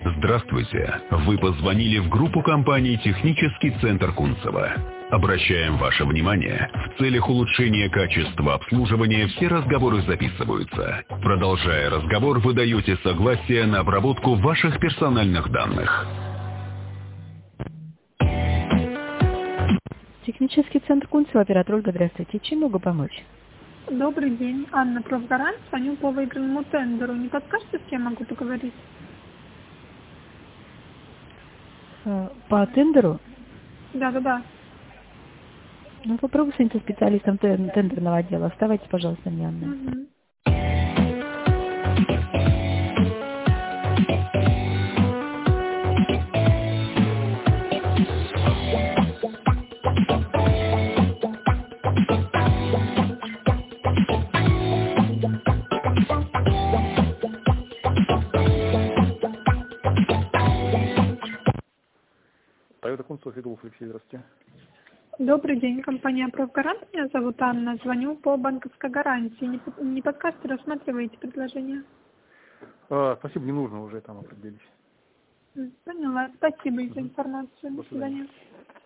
Здравствуйте. Вы позвонили в группу компаний «Технический центр Кунцево». Обращаем ваше внимание, в целях улучшения качества обслуживания все разговоры записываются. Продолжая разговор, вы даете согласие на обработку ваших персональных данных. Технический центр Кунцево, оператор Ольга, здравствуйте. Чем могу помочь? Добрый день. Анна Профгарант. Звоню по выигранному тендеру. Не подскажете, с кем могу поговорить? По тендеру? Да. Ну, попробуй с этим специалистом тендерного отдела. Оставайтесь, пожалуйста, мне, Анна. Угу. Toyota Кунцево, Федулов Алексей, здравствуйте. Добрый день. Компания Профгарант. Меня зовут Анна. Звоню по банковской гарантии. Не подскажете, рассматриваете предложение? Спасибо, не нужно, уже там определились. Поняла. Спасибо за информацию. До свидания.